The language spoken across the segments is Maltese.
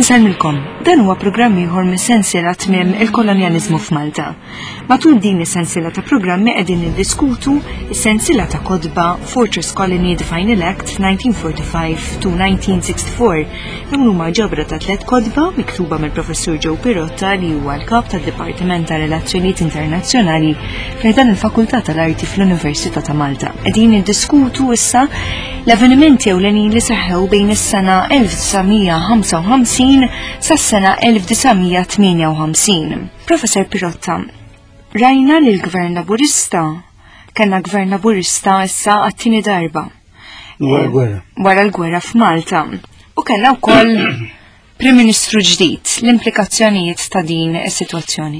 Insalmilkom, dan huwa programm ieħor mis-sensiela tmiem il-kolonjaliżmu f'Malta. Matul din is-sensiela ta' programmi qegħdin niddiskutu is-sensiela ta' kotba Fortress Colony Defining Act 1945 to 1964. Dawn huma ġabra ta' 3 kotba miktuba mill-Professur Joe Pirotta li huwa l-kap tad-Dipartiment ta' Relazzjonijiet Internazzjonali f'dan il-Fakultà tal-Arti fl-Università ta' Malta. Qegħdin niddiskutu issa l-avvenimenti ewlenin li seħħew bejn is-sena 1955 sas-sena 1958. Professor Pirotta, rajna li l-Gvern Laburista kellna Gvern Laburista issa għat-tieni darba. Wara l-gwerra f'Malta. U kellna wkoll Prim Ministru ġdid, l-implikazzjonijiet ta' din is-sitwazzjoni.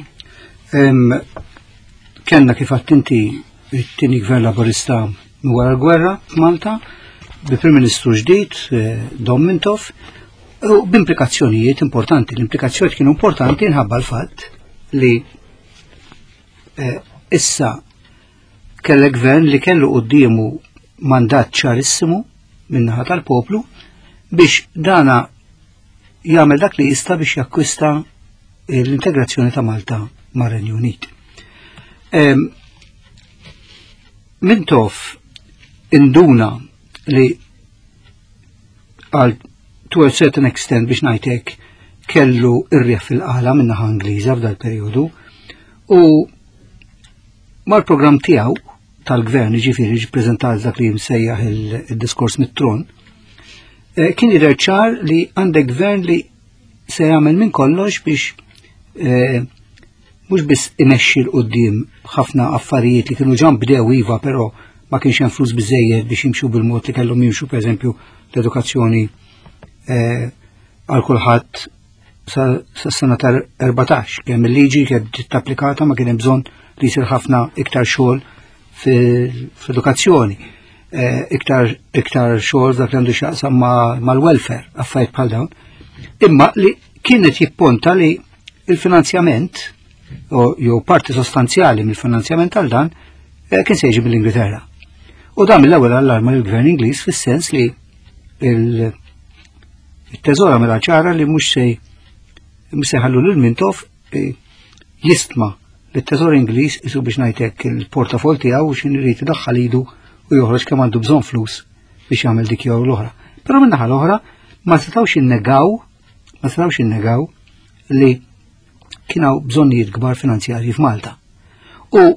Kellna kif għadt inti it-tieni Gvern Laburista wara l-gwerra f'Malta bi Prim Ministru ġdid, Domintov, u b'implikazzjonijiet importanti. L-implikazzjonijiet kienu importanti nħabba l-fatt li issa kellek gvern li kellu qudiemu mandat ċarissimu min-naħa tal-poplu biex dana jagħmel dak li jista' biex jakkwista l-integrazzjoni ta' Malta mar-Renju Unit. Mintoff induna li għal to a certain extent biex ngħidlek kellu irrieħ fil-qala min-naħa Ingliża f'dal perjodu u mal-programm tiegħu tal-gvern ġifieri ġippreżentat dak li msejjaħ il-diskors mit-tron kien jidher ċar li għandek gvern li se jagħmel minn kollox biex mhux biss imexxi l quddiem ħafna affarijiet li kienu ġan bdew iva però ma kienx hemm flus biżejjed biex jimxu bil-mod li kellhom jimxu pereżempju l-edukazzjoni għal kulħadd sas-sena tal-14 kemm il-liġi kienet applikata ma kien hemm bżonn li jsir ħafna iktar xogħol fl-edukazzjoni, iktar xogħol dak li għandu x'jaqsam mal-welfare, affarijiet bħal dawn. Imma li kienet jipponta li il-finanzjament jew parti sostanzjali mill-finanzjament għal dan kien se jiġi mill-Ingilterra. U dan mill-ewwel allarma lill-Gvern Ingliż fis-sens li il-teżora mela ċara li mhux se ħallu lil Mintoff jistma' li t-teżor Ingliż isu biex ngħidlek il-portafol tiegħu x'in irid idaħħal idu u joħroġ kemm għandu bżonn flus biex jagħmel dik jew l-oħra. Però min-naħa l-oħra ma setgħux innegaw li kien hawn bżonnijiet kbar finanzjarji f'Malta. U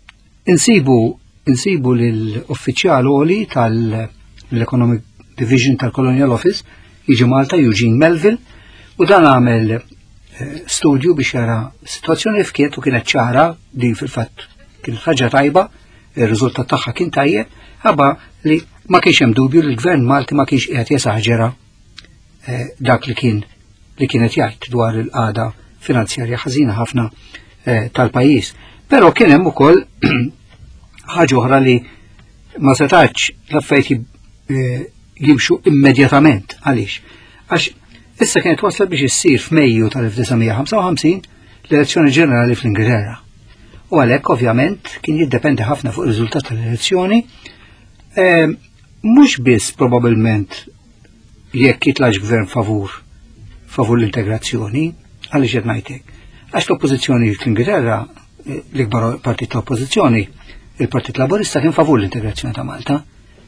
insibu lill-uffiċjal għoli tal-Economic Division tal-Colonial Office jiġi Malta, Eugene Melville, u dan għamel studju biex jara situazzjoni f'kiet u kienet ċara li fil-fatt kienet ħaġa tajba, ir-riżultat tagħha kien tajjeb, ħabba li ma kienx hemm dubju li l-Gvern Malti ma kienx qiegħed jesaħġera dak li kienet jgħid dwar il-qagħda finanzjarja ħażina ħafna tal-pajjiż. Però kien hemm ukoll ħaġa oħra li ma setax l-affarijiet jimxu immedjatament. Għaliex? Għax issa kienet wasla biex issir f'Mejju tal-1955 l-elezzjoni ġenerali fl-Ingilterra. U għalhekk ovvjament kien jiddependi ħafna fuq ir-riżultat tal-elezzjoni, mhux biss probabbilment jekk jitlax gvern favur l-integrazzjoni, għaliex qed ngħidlek. Għax l-oppożizzjoni fl-Ingilterra, l-ikbar partit ta' oppożizzjoni, il-Partit Laburista kien favur l-integrazzjoni ta' Malta.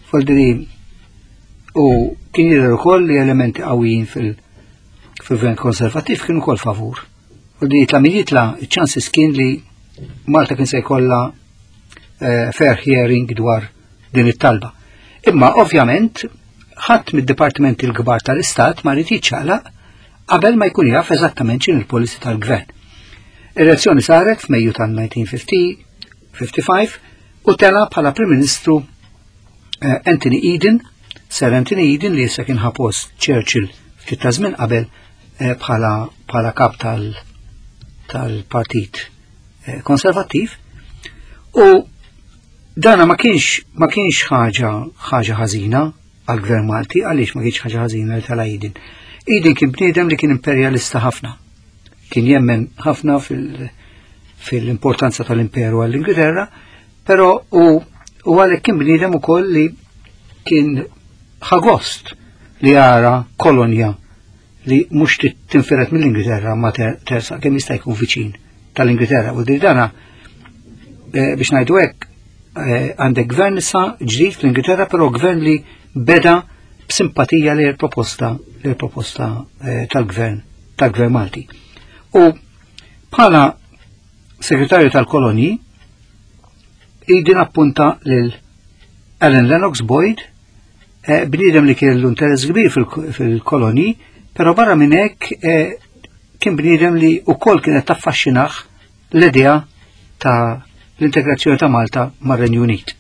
U kien jidher ukoll li elementi qawwijin fil-gvern konservattiv kienu ukoll favur. U li jitla min jitla iċ-ċansis kien li Malta kien se jkollha fair hearing dwar din it-talba. Imma ovvjament ħadd mid-dipartimenti l-kbar tal-Istat ma rid jiċċaqlaq qabel ma jkun jaf eżattament x'in il-policy tal-gvern. Ir-elezzjoni saret f'Mejju tal-1955 u tela bħala Prim Ministru Sir Anthony Eden li issa kien ħapost Churchill ftit ta' żmien qabel bħala kap tal-Partit Konservattiv. U dana ma kienx ħaġa ħażina għall-Gvern Malti, għaliex ma kienx ħaġa ħażina li tala Eden. Eden kien bniedem li kien imperjalista ħafna. Kien jemmen ħafna fil-importanza tal-imperu għall-Ingilterra, però u għalhekk kien bniedem ukoll li kien ħagost li jara kolonja li mhux tinferet mill-Ingilterra ma tersa kemm jista' jkun viċin tal-Ingilterra. U dana biex ngħidu hekk għandek gvern issa ġdid fl-Ingilterra, però gvern li beda b'simpatija li proposta tal-gvern Malti. U bħala segretarju tal-kolonji idin appunta lil Alan Lennox Boyd, bniedem li kellu interess kbir fil-kolonji, però barra minn hekk kien bniedem li wkoll kienet taffaxxinaħ l-idea ta' l-integrazzjoni ta' Malta mar-Renju Unit.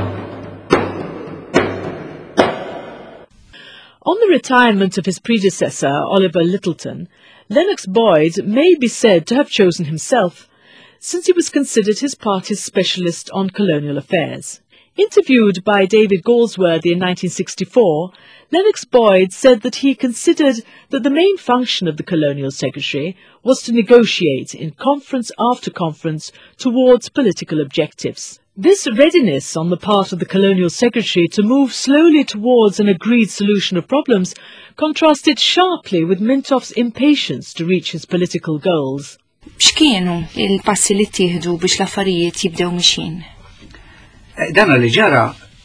On the retirement of his predecessor, Oliver Littleton, Lennox Boyd may be said to have chosen himself, since he was considered his party's specialist on colonial affairs. Interviewed by David Galsworthy in 1964, Lennox Boyd said that he considered that the main function of the Colonial Secretary was to negotiate in conference after conference towards political objectives. This readiness on the part of the Colonial Secretary to move slowly towards an agreed solution of problems contrasted sharply with Mintoff's impatience to reach his political goals. X'kienu il-passi li ttieħdu biex l-affarijiet jibdew mixin? Dan li ġara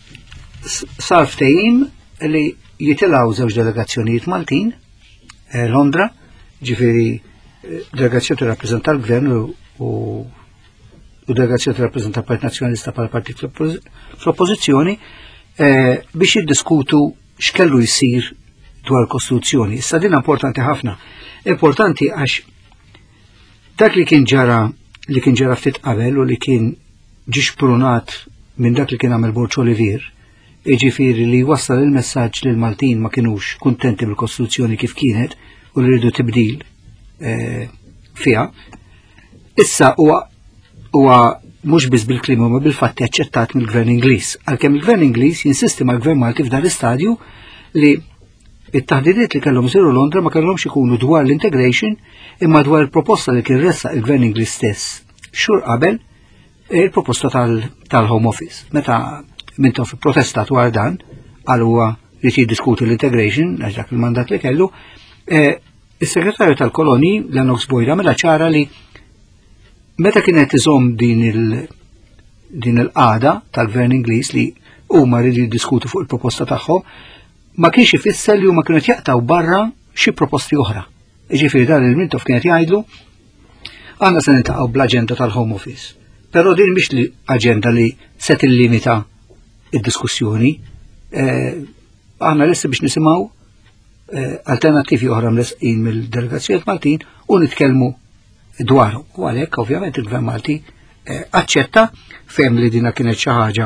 sar ftehim li jitilgħu żewġ delegazzjonijiet Maltin, Londra, ġifieri delegazzjoni tirrappreżenta l-Gvern u delegazzjoni tirrappreżenta l-Partit Nazzjonalista bħala partit fl-oppożizzjoni biex jiddiskutu x'kellu jsir dwar il-Kostituzzjoni. Issa din importanti ħafna. Importanti għax dak li kien ġara ftit qabel u li kien ġiex prunat minn dak li kien għamel Borċ Olivier, ġifieri li wassal il-messaġġ li l-Maltin ma kienux kuntenti bil-Kostituzzjoni kif kienet u li rridu tibdil fiha. Issa huwa mhux biss bil-klima ma bil-fatti aċċettat mill-Gvern Ingliż, għalkemm il-Gvern Ingliż jinsisti mal-Gvern Malti f'dan l-istadju li it-taħdidiet li kellhom isiru Londra ma kellhomx ikunu dwar l-integration imma dwar il-proposta li kien ressaq il-Gvern Ingliż stess xhur qabel il-proposta tal-Home Office. Meta Mintoff protesta dwar dan għal huwa li jiddiskuti l-integration għax dak il-mandat li kellu, is-segretarju tal-kolonji Lennox Boyd għamilha ċara li meta kienet iżomm din il-qagħda tal-Gvern Ingliż li huma rridu jiddiskutu fuq il-proposta tagħhom, ma kienx ifisser li huma kienu jaqtaw barra xi proposti oħra. Ġifieri dan il-Mintoff kienet jgħidlu għandna se niltaqgħu bl-aġenda tal-Home Office. Però din mhix li aġenda li se tillimita id-diskussjoni. Aħna lesti biex nisimgħu alternattivi oħra mresqin mill-delegazzjonijiet Maltin u nitkellmu dwarhom. U għalhekk ovvjament il-Gvern Malti aċċetta fehem li dina kienet xi ħaġa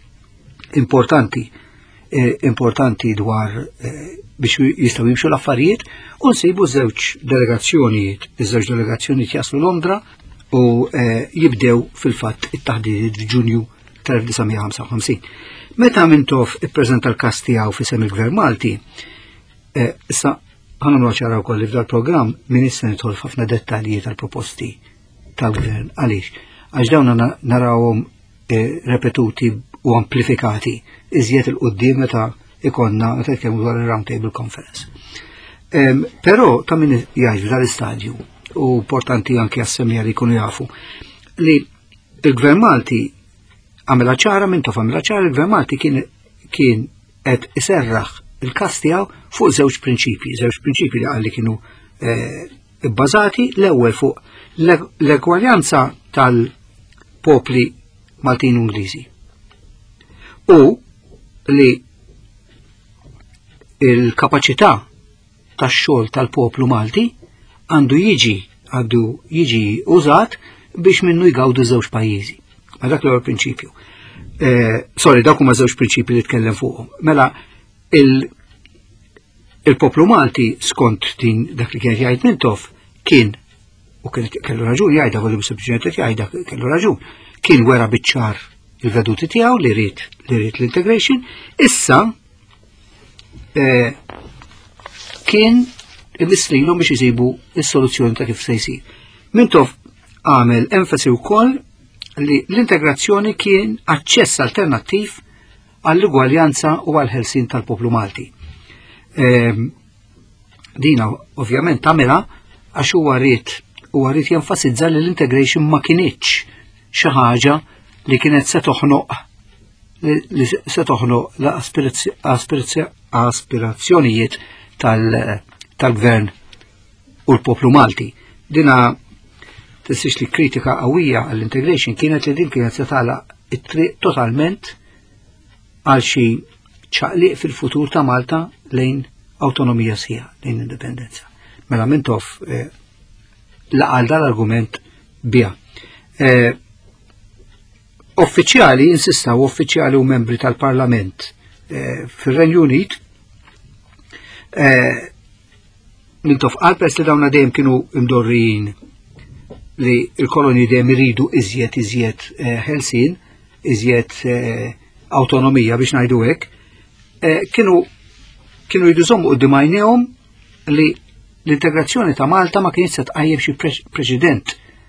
importanti dwar biex jistgħu jimxu l-affarijiet u nsibu żewġ delegazzjonijiet. Iż-żewġ delegazzjonijiet jaslu Londra u jibdew fil-fatt it-taħdidiet f'Ġunju tal-1955. Meta Mintoff ippreżenta l-każ tiegħu f'isem il-Gvern Malti, issa ħanamlu ċara wkoll li f'dal-programm min issa nidħol f'ħafna dettalji tal-proposti tal-Gvern. Għaliex? Għax dawn narawhom repetuti u amplifikati iżjed il-qudiem meta ikonna meta jitkellmu dwar il-Round Table Conference. Però ta' min jgħid dal-istadju u importanti anke għas-semija li jkunu jafu li il-Gvern Malti għamela ċara, Mintoff għamela ċara, il-Gvern Malti kien qed iserraħ il-każ tiegħu fuq żewġ prinċipji li għalli kienu bbażati l-ewwel fuq l-egwaljanza tal-popli Maltin u Ingliżi u li il-kapaċità tax-xogħol tal-poplu Malti għandu jiġi użat biex minnu jgawdu żewġ pajjiżi. Ma dak l-ewwel prinċipju. Dak huma żewġ prinċipji li tkellem fuqhom. Mela il-poplu Malti skont din dak li kien jgħid Mintoff kien u kellu raġun jgħidha volli sempliċement jgħidha kellu raġun. Kien wera biċ-ċar il-veduti tiegħu li rid l-integration, issa kien imisslilu biex jisibu is-soluzzjoni ta' kif se jsir. Mintoff għamel enfasi wkoll li l-integrazzjoni kien aċċess alternattiv għall-ugwaljanza u għall-ħelsien tal-poplu Malti. dina ovvjament tagħmilha għax huwa rrid jenfasizza li l-integration ma kienitx xi ħaġa li kienet se toħnoq l-aspirazzjonijiet tal-gvern u l-poplu Malti. Dina tissix li kritika qawwija għall-integration kienet li din kienet se tagħlaq it-triq totalment għal xi ċaqliq fil-futur ta' Malta lejn awtonomija sħiħa, lejn indipendenza. Mela Mintoff laqal dal-argument biha. Uffiċjali insistaw uffiċjali u membri tal-Parlament fir-Renju Unit Mintoff qal peress li dawna dejjem kienu imdorrijin li l-kolonji dejjem iridu iżjed ħelsien, iżjed awtonomija biex ngħidu hekk, kienu jridu jżommu quddiem għajnejhom li l-integrazzjoni ta' Malta ma kienx se tqajjem xi preċedent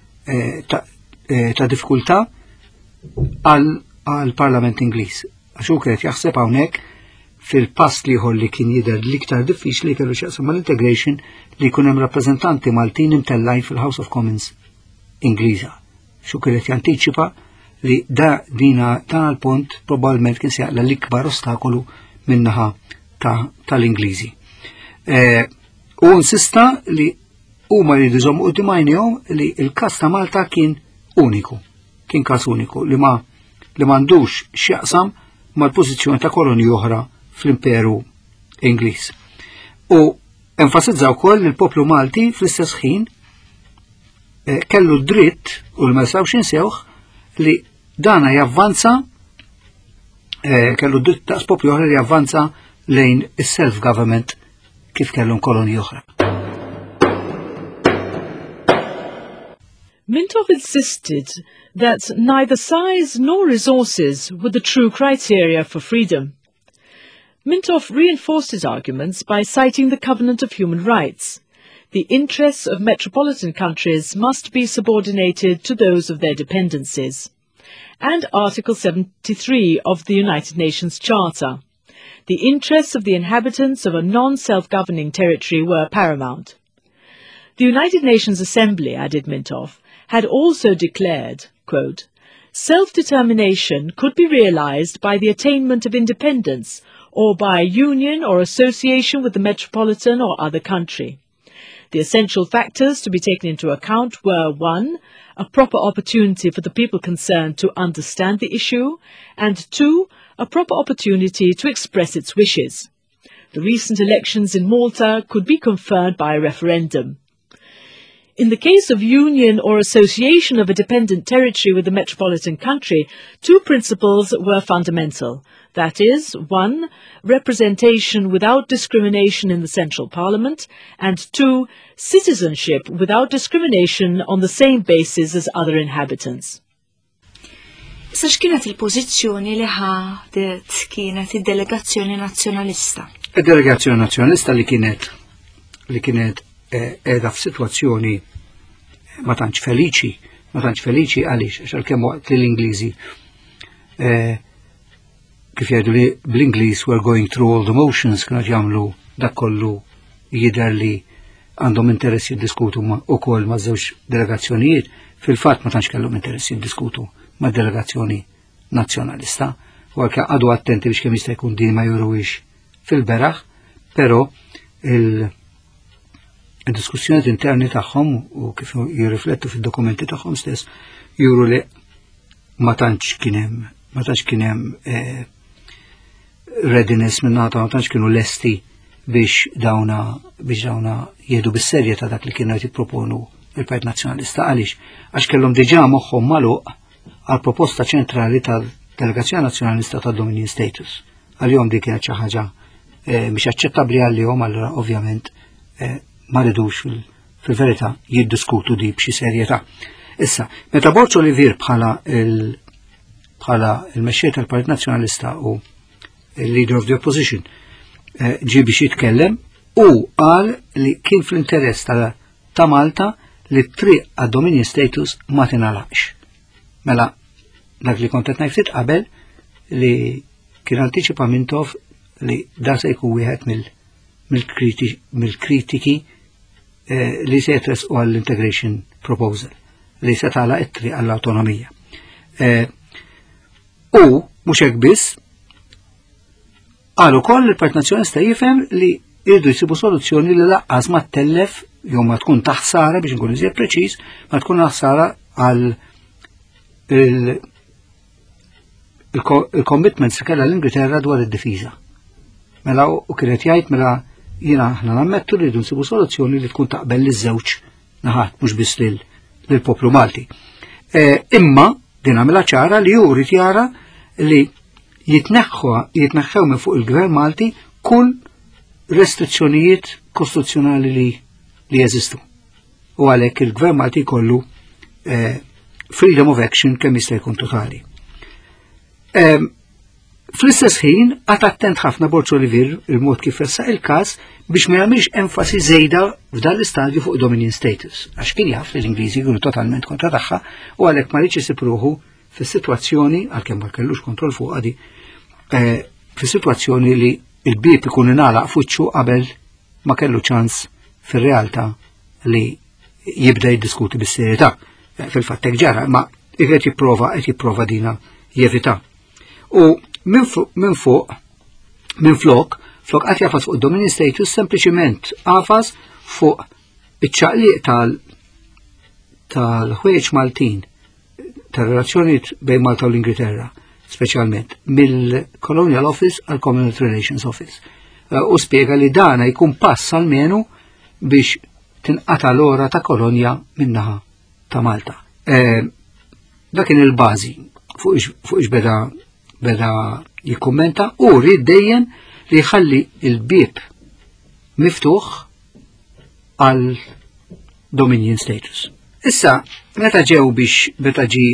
ta' diffikultà għall-Parlament Ingliż. Għax hu kienet jaħseb hawnhekk fil-pass liħor li kien jidher l-iktar diffiċli kellu x'jaqsam mal-integration li jkun hemm rappreżentanti Maltin imtellajn fil-House of Commons Ingliża. Xu kienet jantiċipa li dina dan il-punt probabbilment kien se jaqla l-ikbar ostakolu min-naħa tal-Ingliżi. U insista li huma jridu jżommu quddiem għajnejhom li l-każ ta' Malta kien uniku. Kien każ uniku li m'għandux x'jaqsam mal-pożizzjoni ta' kolonji oħra fl-Imperu Ingliż. U enfasizzaw wkoll li l-poplu Malti fl-istess ħin kellu dritt u ma jistgħux insewh li dana javvanza kellu dritt ta' poplu oħra li javvanza lejn is-self-government kif kellhom kolonji oħra. Mintoff insisted that neither size nor resources were the true criteria for freedom. Mintoff reinforced his arguments by citing the Covenant of Human Rights. The interests of metropolitan countries must be subordinated to those of their dependencies. And Article 73 of the United Nations Charter. The interests of the inhabitants of a non-self-governing territory were paramount. The United Nations Assembly, added Mintoff, had also declared, quote, self-determination could be realized by the attainment of independence or by union or association with the metropolitan or other country. The essential factors to be taken into account were 1. A proper opportunity for the people concerned to understand the issue, and 2. A proper opportunity to express its wishes. The recent elections in Malta could be confirmed by a referendum. In the case of union or association of a dependent territory with a metropolitan country, 2 principles were fundamental. That is, 1. Representation without discrimination in the Central Parliament, and 2. Citizenship without discrimination on the same basis as other inhabitants. Issa x'kienet il-pożizzjoni li ħadet kienet id-delegazzjoni nazzjonalista? Id-delegazzjoni nazzjonalista li kienet qiegħda f'sitwazzjoni ma tantx feliċi għaliex għax għalkemm waqt l-Ingliżi kif jgħidu li bl-Ingliż we're going through all the motions kienu jagħmlu dak kollu jidher li għandhom interess jiddiskutu wkoll ma' żewġ delegazzjonijiet, fil-fatt ma tantx kellhom interess jiddiskutu ma' delegazzjoni nazzjonalista, u għalkemm għadu attenti biex kemm jista' jkun din ma jurwix fil-beraħ, però il-diskussjonijiet interni tagħhom u kif jirriflettu fid-dokumenti tagħhom stess juru li ma tantx kien hemm readiness minnata, ma tantx kienu lesti biex dawna jieħdu bis-serjetà dak li kienu jipproponu il-Partit Nazzjonalista għax kellhom diġà moħħhom magħluq għal proposta ċentrali tal-Delegazzjoni Nazzjonalista tad-Dominion Status. Għalihom dik kienet xi ħaġa mhix aċċettabbli għalihom, allura ovvjament ma ridux fil-verità jiddiskutu di b'xi serjetà. Issa, meta Borz Olivier bħala il-mexxej tal-Partit Nazzjonalista u il-leader of the opposition ġie biex jitkellem u qal li kien fl-interess ta' Malta li t-triq għad-Dominion Status ma tingħalaqx. Mela dak li kont qed ngħid qabel li kien antiċipa Mintoff li da se jkun wieħed mill-kritiki li se jitresqu għall-integration proposal li se tagħlaq it-triq għall-awtonomija. U mhux hekk biss, qal ukoll il-Partit Nazzjonalista jifhem li jridu jsibu soluzzjoni li laqqas ma tellef jew ma tkun taħsara biex nkun iżjed preċiż, ma tkun taħsara għal il-commitments li kellha l-Ingilterra dwar id-difiża. Mela u kienet jgħid mela jiena aħna nammettu li rridu nsibu soluzzjoni li tkun taqbel liż-żewġ naħat mhux biss lill-poplu Malti. Imma din għamilha ċara li hu jrid jara li jitneħħew minn fuq il-Gvern Malti kull restrizzjonijiet kostituzzjonali li jeżistu. U għalhekk il-Gvern Malti jkollu freedom of action kemm jista' jkun totali. Fl-istess ħin għad attent ħafna Borg Olivier il-mod kif ressaq il-każ biex ma jagħmilx enfasi żejda f'dan l-istadju fuq dominion status, għax kien jaf li l-Ingliżi jkunu totalment kontra tagħha u għalhekk ma rridx isib ruħu fis-sitwazzjoni għalkemm ma kellux kontroll fuq għadi fis-sitwazzjoni li l-bieb ikun ingħalaq fuċċu qabel ma kellu ċans fir-realtà li jibda jiddiskuti bis-serjetà. Fil-fatt hekk ġara, ma qed jipprova dina jevita. U minn flok qed jafas fuq dominion status sempliċiment qafas fuq iċ-ċaqliq tal-ħwejjeġ Maltin tar-relazzjonijiet bejn Malta u l-Ingilterra, speċjalment mill-Colonial Office għal Commonwealth Relations Office. U spjega li dana jkun pass almenu biex tinqata l-ora ta' kolonja minnaħa ta' Malta. Dakin il-bażi fuq ix beda jikkummenta u rrid dejjem li jħalli il-bieb miftuħ għal dominion status. Issa, meta ġi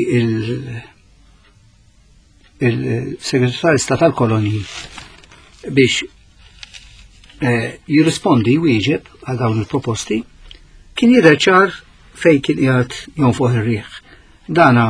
il-Segretarju Stat tal-Kolonji biex jirrispondi wieġeb għal dawn il-proposti, kien jidher ċar fejn kien qiegħed jonfoħ ir-riħ. Dana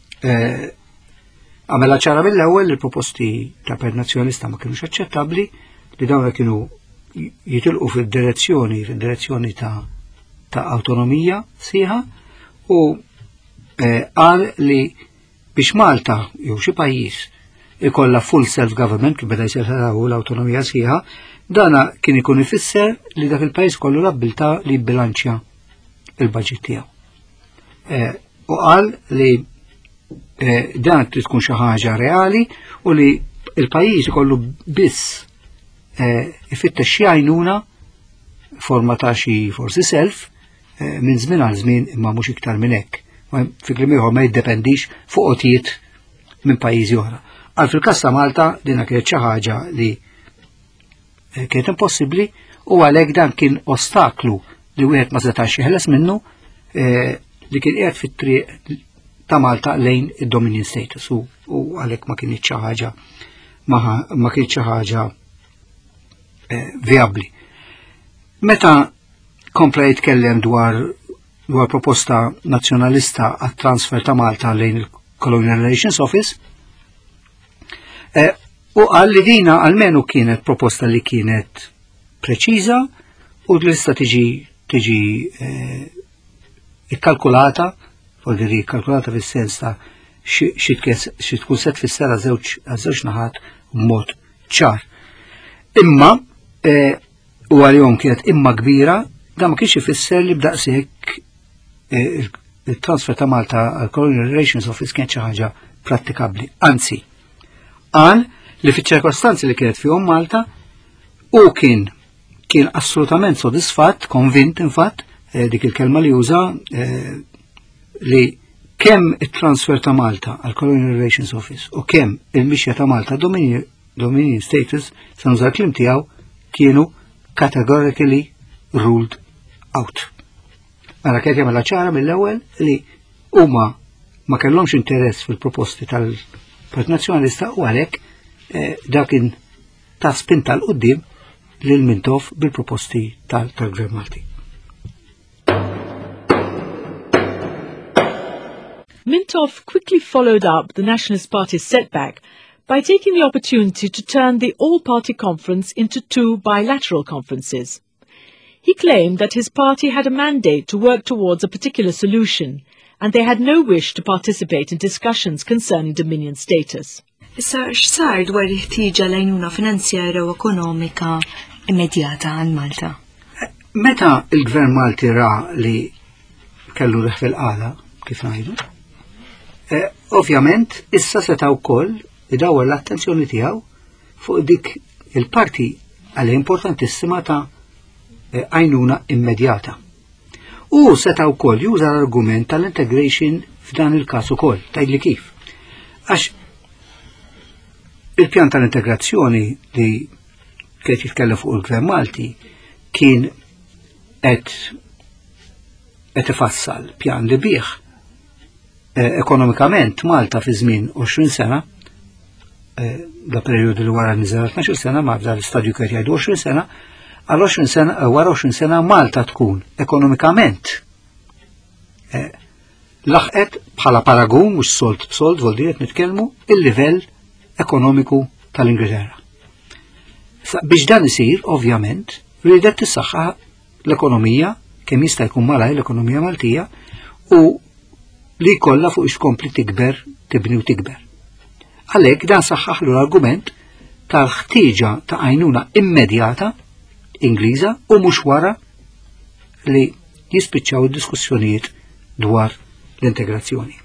għamela ċara mill-ewwel il-proposti ta' Partit Nazzjonalista ma kienux aċċettabbli li dawn kienu jitilqu fid-direzzjoni ta' awtonomija sieħa u qal li biex Malta jew xi pajjiż ikollha full self-government kif beda jsirħu l-awtonomija sieħa, dana kien ikun ifisser li dak il-pajjiż kollu l-abbiltà li jibbilanċja il-baġit tiegħu. U qal li dan trid tkun xi ħaġa reali u li l-pajjiż ikollu biss ifittex xi għajnuna forma ta' xi forsi self minn żmien għal żmien imma mhux iktar minn hekk. Fi kliem ieħor ma jiddependix fuq qotijiet minn pajjiżi oħra. Għal fil-każ ta' Malta dinha kienet xi ħaġa li kienet impossibbli u għalhekk dan kien ostaklu li wieħed ma setax jeħles minnu li kien qiegħed fit-triq ta' Malta lejn id-dominion status u għalhekk ma kienx xi ħaġa ma kienx xi ħaġa viabbli. Meta kompla jitkellem dwar proposta nazzjonalista għat-transfer ta' Malta lejn il-Colonial Relations Office u qal li dina almenu kienet proposta li kienet preċiża u l-lista tiġi ikkalkulata fis-sens ta' xi tkun se tfisser għaż-żewġ naħat b'mod ċar. Imma u għalihom kienet imma kbira, da ma kienx ifisser li b'daqshekk il-transfer ta' Malta għal Colonial Relations Office kien xi ħaġa prattikabbli. Anzi, qal li fiċ-ċirkostanzi li kienet fihom Malta u kien assolutament sodisfatt, konvint infatt, dik il-kelma li uża li kemm it-transfer ta' Malta għal Colonial Relations Office u kemm il-mixja ta' Malta dominion status se nuża l-kliem tiegħu kienu categorically ruled out. Mela kien jagħmilha ċara mill-ewwel li huma ma kellhomx interess fil-proposti tal-Partit Nazzjonalista u għalhekk dakin ta' spinta l-qudiem lil Mintoff bil-proposti tal-Gvern Malti. Mintoff quickly followed up the Nationalist Party's setback by taking the opportunity to turn the all-party conference into 2 bilateral conferences. He claimed that his party had a mandate to work towards a particular solution, and they had no wish to participate in discussions concerning Dominion status. Issa x'sar dwar il-ħtieġa l-għajnuna finanzjarja u ekonomika immedjata għal Malta? Meta il-Gvern Malti ra li kellu reħ fil-qala, kif ngħidu, ovvjament issa seta' wkoll idawwer l-attenzjoni tiegħu fuq dik il-parti għal importantissima ta' għajnuna immedjata. U seta' wkoll juża l-argument tal-integration f'dan il-każ ukoll, tgħidli kif. Għax il-pjan tal-integrazzjoni li kien jitkellem fuq il-Gvern Malti kien qed ifassal pjan li bih ekonomikament Malta fi żmien 20 sena, da perjodu li wara niżel 12 sena ma' f'dan l-istadju kien jgħidu 20 sena, għal 20 sena wara 20 sena Malta tkun ekonomikament laħqet bħala paragun mhux sold b'sold vol qed nitkellmu il-livell ekonomiku tal-Ingilterra. Biex dan isir, ovvjament, ridet tissaħħa l-ekonomija kemm jista' jkun malaj l-ekonomija Maltija u li kollha fuq ixkompli tikber, tibni u tikber. Għalhekk dan saħħaħlu l-argument tal-ħtieġa ta' għajnuna immedjata Ingliża u mhux wara li jispiċċaw id-diskussjonijiet dwar l-integrazzjoni.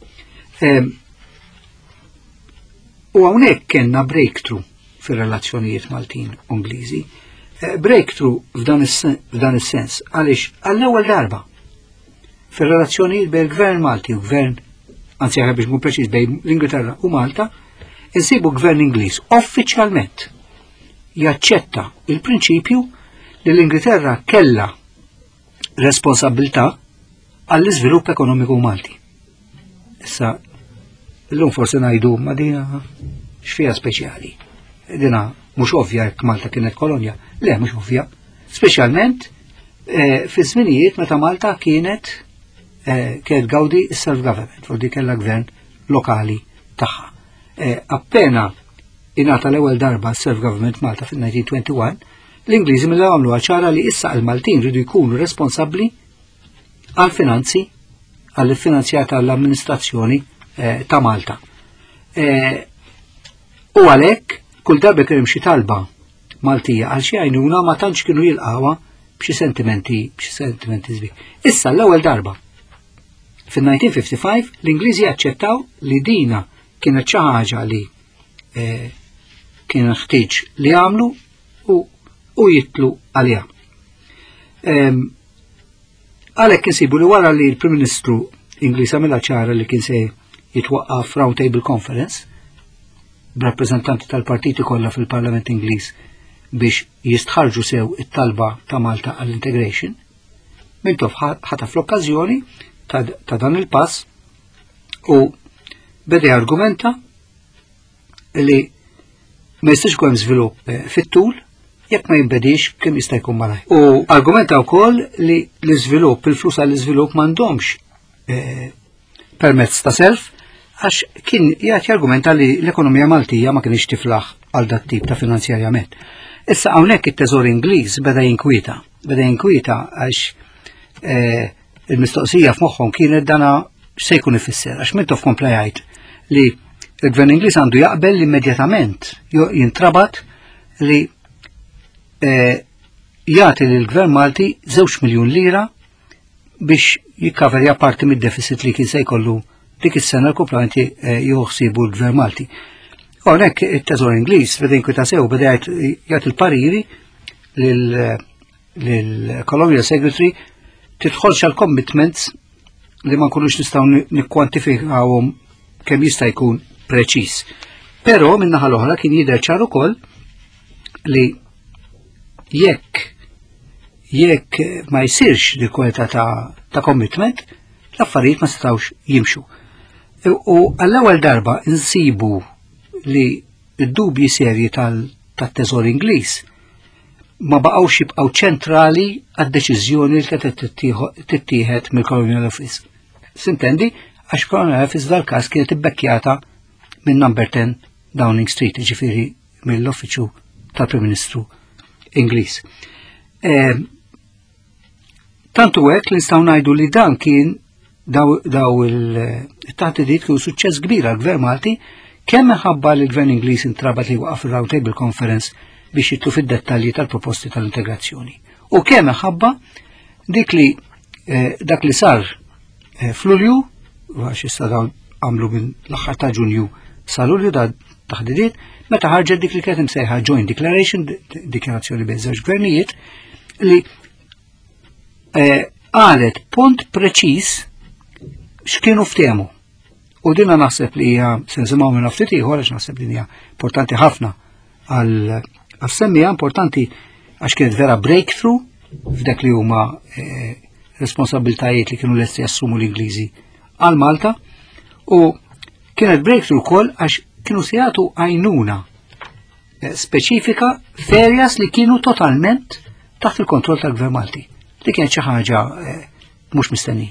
U hawnhekk kellna breakthrough fir-relazzjonijiet Maltin-Ingliżi. Breakthrough f'dan is-sens għaliex għall-ewwel darba fir-relazzjonijiet bejn il-Gvern Malti u Gvern, anzi biex nkun preċiż bejn l-Ingilterra u Malta, insibu Gvern Ingliż uffiċjalment jaċċetta il-prinċipju li l-Ingilterra kellha responsabilità għall-iżvilupp ekonomiku Malti. Issa, l-lum forse ngħidu ma dina x'fiha speċjali. Dina mhux ovvja jekk Malta kienet kolonja, le mhux ovvja. Speċjalment fi żminijiet meta Malta kienet gawdi s-self-government, fordi kellha gvern lokali tagħha. Appena ingħata l-ewwel darba s-self-government Malta fil-1921, l-Ingliżi mill għamlu ċara li issa l-Maltin ridu jkunu responsabbli għal-finanzi, għall-finanzjar tal-amministrazzjoni ta' Malta. U għalhekk kull darba kien xi talba Maltija għal xi għajnuna ma tantx kienu jilqawha b'xi sentimenti żbieħ. Issa l-ewwel darba fil-1955 l-Ingliżi aċċettaw li dina kienet xi ħaġa li kien ħtieġ li għamlu u jitlu għaliha. Għalhekk insibu li wara li l-Prim Ministru Ingliż għamilha ċara li kien se jitwaqqaf Round Table Conference b'rappreżentanti tal-partiti kollha fil-Parlament Ingliż biex jistħarġu sew it-talba ta' Malta għall-integration, mintof ħata fl-okkażjoni ta' dan il-pass u beda argumenta li ma jistax ikun żvilupp fit-tul jekk ma jinbedix kemm jista' jkun malaj. U argumenta wkoll li l-iżvilupp, il-flus għall-iżvilupp m'għandhomx permezz ta' self, għax kien jgħati argumenta li l-ekonomija Maltija ma kienx tiflaħ għal dat tip ta' finanzjarjament. Issa hawnhekk it-Teżor Ingliż beda jinkwita għax il-mistoqsija f'moħħhom kienet dana se jkun ifisser, għax mintu f'kompla jgħid li l-Gvern Ingliż għandu jaqbel immedjatament jintrabat li jagħti lill-Gvern Malti 2 miljun lira biex jikkaverja parti mid-deficit li kien se jkollu dik is-sena l-komplementi joħsibu l-Gvern Malti. Hawnhekk it-Teżor Ingliż beda jinkwita sew beda jagħti l-pariri lill-Colonial Secretary tidħolx għal commitments li ma nkunux nistgħu nikkwantifikawhom kemm jista' jkun preċiż. Però min-naħa l-oħra kien jidher ċar ukoll li jekk ma jsirx dik kwalità ta' commitment, l-affarijiet ma setgħux jimxu. U għall-ewwel darba insibu li d-dubji serji tat-Teżor Ingliż ma baqgħux jibqgħu ċentrali għad-deċiżjoni li kienet tittieħed mill-Colonial Office. S'intendi għax Colonial Office dal-każ kienet ibbekkjata minn Number 10 Downing Street, ġifiri mill-Uffiċċju tal-Prim Ministru Ingliż. Tantu hekk li nistgħu ngħidu li dan kien daw il-taħdidiet kienu suċċess kbir għall-Gvern Malti, kemm minħabba li l-Gvern Ingliż intrabat li waqaf il-Round Table Conference biex jitlu fid-dettalji tal-proposti tal-integrazzjoni. U kemm minħabba dak li sar f'Lulju, għax issa dawn għamlu minn l-aħħar ta' Ġunju sa Lulju da taħdidiet, meta ħarġet dik li kienet imsejħa Joint Declaration, dikjarazzjoni bejn żewġ gvernijiet, li qalet punt preċiż x'kienu ftehmu. U dinha naħseb li hija se nsimgħu minn ftit ieħor għax naħseb li hija importanti ħafna għal-semmija, importanti għax kienet vera breakthrough f'dak li huma responsabiltajiet li kienu lesti jassumu l-Ingliżi għal Malta, u kienet breakthrough wkoll għax kienu se jagħtu għajnuna speċifika f'areas li kienu totalment taħt il-kontroll tal-Gvern Malti. Li kienet xi ħaġa mhux mistennija.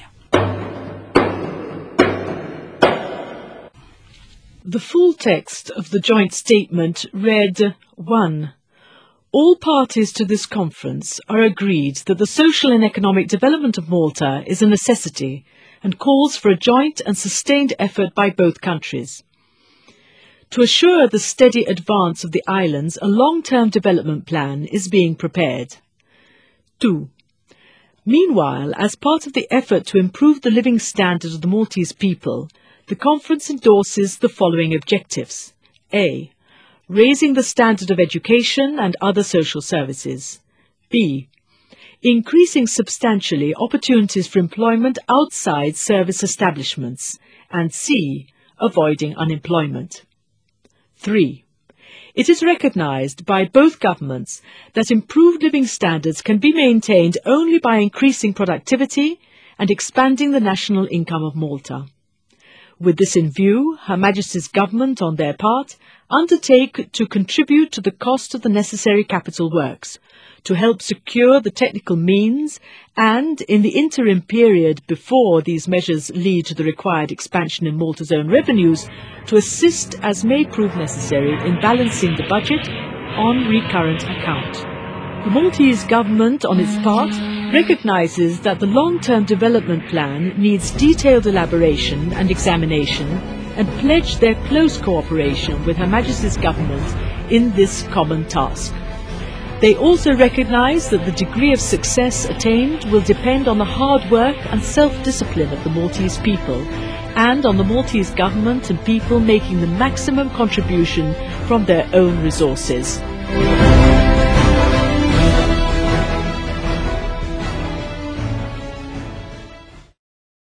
The full text of the joint statement read 1. All parties to this conference are agreed that the social and economic development of Malta is a necessity and calls for a joint and sustained effort by both countries. To assure the steady advance of the islands, a long-term development plan is being prepared. 2. Meanwhile, as part of the effort to improve the living standard of the Maltese people, the conference endorses the following objectives. A. Raising the standard of education and other social services. B. Increasing substantially opportunities for employment outside service establishments. And C. Avoiding unemployment. 3. It is recognised by both governments that improved living standards can be maintained only by increasing productivity and expanding the national income of Malta. With this in view, Her Majesty's Government, on their part, undertake to contribute to the cost of the necessary capital works, to help secure the technical means and, in the interim period before these measures lead to the required expansion in Malta's own revenues, to assist as may prove necessary in balancing the budget on recurrent account. The Maltese government, on its part, recognises that the long-term development plan needs detailed elaboration and examination and pledge their close cooperation with Her Majesty's government in this common task. They also recognise that the degree of success attained will depend on the hard work and self-discipline of the Maltese people and on the Maltese government and people making the maximum contribution from their own resources.